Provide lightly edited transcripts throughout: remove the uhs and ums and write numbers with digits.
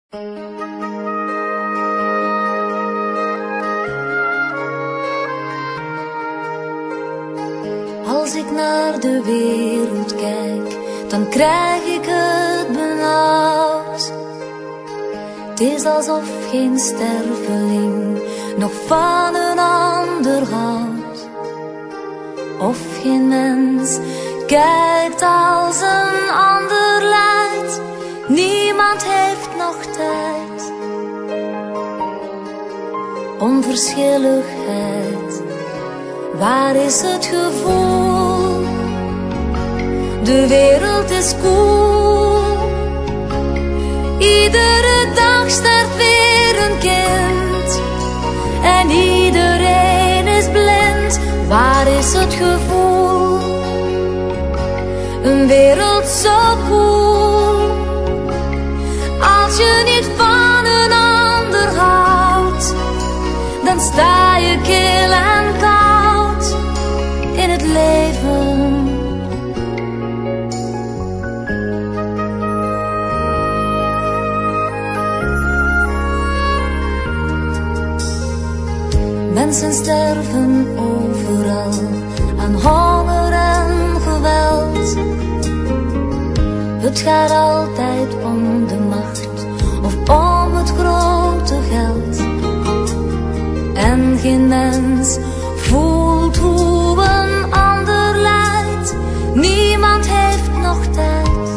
Als ik naar de wereld kijk, dan krijg ik het benauwd. Het is alsof geen sterveling nog van een ander houdt. Of geen mens kijkt als een ander lijdt. Niemand heeft nog tijd. Onverschilligheid, waar is het gevoel? De wereld is koel. Iedere dag sterft weer een kind. En iedereen is blind. Waar is het gevoel? Een wereld zo koel. Als je niet van een ander houdt, dan sta je kil en koud in het leven. Mensen sterven overal aan honger en geweld. Het gaat altijd om de macht of om het grote geld. En geen mens voelt hoe een ander lijdt. Niemand heeft nog tijd.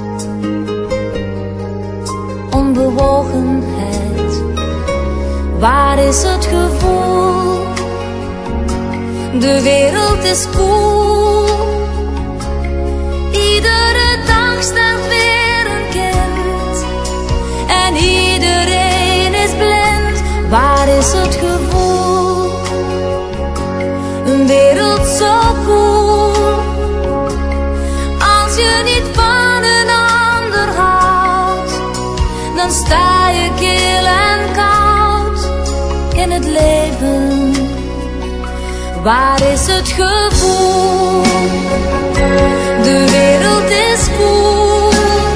Onbewogenheid, waar is het gevoel? De wereld is koel. Iedere dag sterft weer een kind. En iedereen is blind. Waar is het gevoel? Een wereld zo koel. Als je niet van een ander houdt, dan sta je kil en koud in het leven. Waar is het gevoel? De wereld is koel.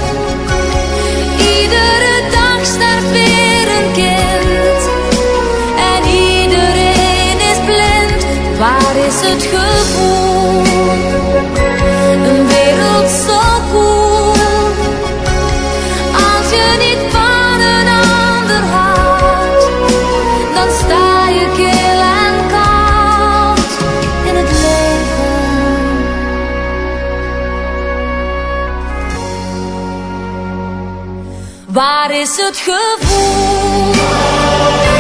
Iedere dag sterft weer een kind. En iedereen is blind. Waar is het gevoel? Een wereld zo koel. Als je niet van een ander houdt, dan sta je kil en koud in het leven. Waar is het gevoel?